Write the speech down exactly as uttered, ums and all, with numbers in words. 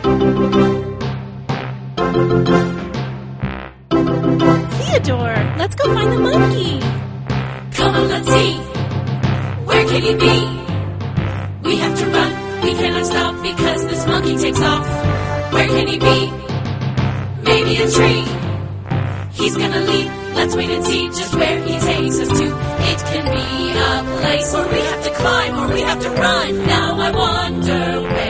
Theodore, let's go find the monkey. Come on, let's see. Where can he be? We have to run. We cannot stop because this monkey takes off. Where can he be? Maybe a tree. He's gonna leap. Let's wait and see just where he takes us to. It can be a place where we have to climb or we have to run. Now I wonder where